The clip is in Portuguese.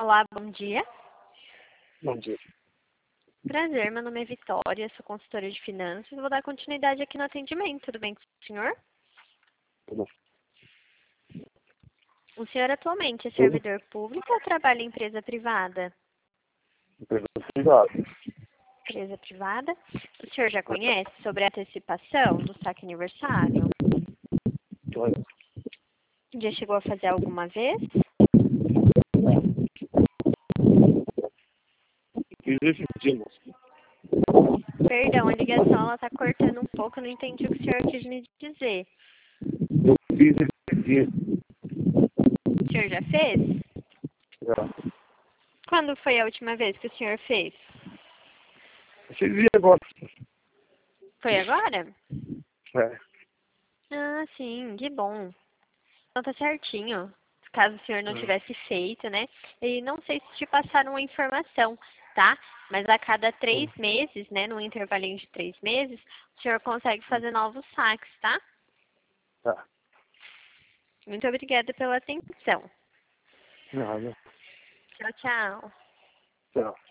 Olá, bom dia. Bom dia. Prazer, meu nome é Vitória, sou consultora de finanças. Vou dar continuidade aqui no atendimento, tudo bem com o senhor? Tudo. O senhor atualmente é servidor público ou trabalha em empresa privada? Empresa privada. Empresa privada. O senhor já conhece sobre a antecipação do saque aniversário? Olha, Já chegou a fazer alguma vez? fiz esses dias, moço. Perdão, a ligação está cortando um pouco, eu não entendi o que o senhor quis me dizer. Eu fiz esses dias. O senhor já fez? Já. Quando foi a última vez que o senhor fez? Esses dias agora. Foi agora? É. Ah, sim, que bom. Então tá certinho. Caso o senhor não tivesse feito, né? E não sei se te passaram a informação, tá? Mas a cada 3 meses, né? Num intervalinho de 3 meses, o senhor consegue fazer novos saques, tá? Tá. Muito obrigada pela atenção. Nada. Tchau, tchau. Tchau.